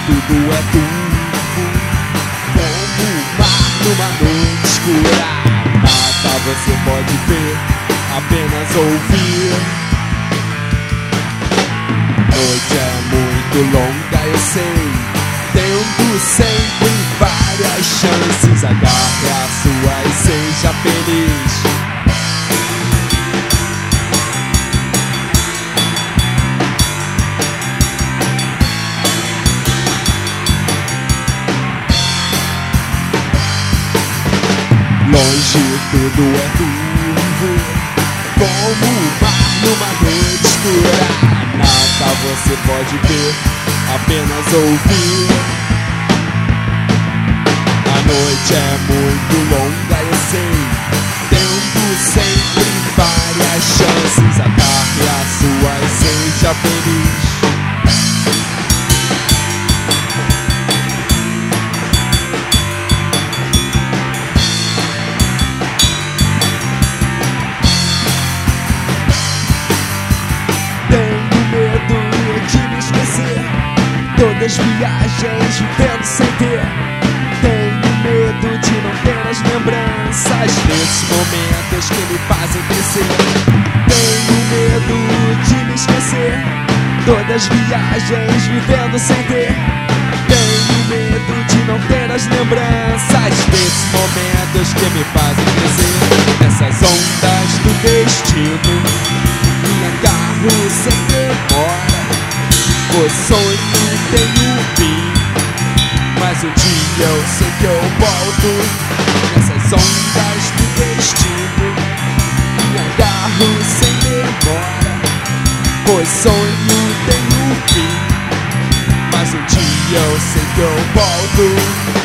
tudo é turvo, como o mar numa noite escura. Nada você pode ver, apenas ouvir. Noite é muito longa, eu sei, tendo sempre várias chances. Agarre a sua e seja feliz. Longe tudo é turvo, como o mar numa noite escura. Nada você pode ver, apenas ouvir. A noite é muito longa, eu sei, tendo sempre várias chances. Agarre a sua e seja feliz. Todas viagens vivendo sem ter. Tenho medo de não ter as lembranças desses momentos que me fazem crescer. Tenho medo de me esquecer. Todas viagens vivendo sem ter. Tenho medo de não ter as lembranças desses momentos que me fazem crescer. Essas ondas do destino me agarro sem demora. O sonho tem um fim, mas um dia eu sei que eu volto. Nessas ondas do destino me agarro sem demora. O sonho tem um fim, mas um dia eu sei que eu volto.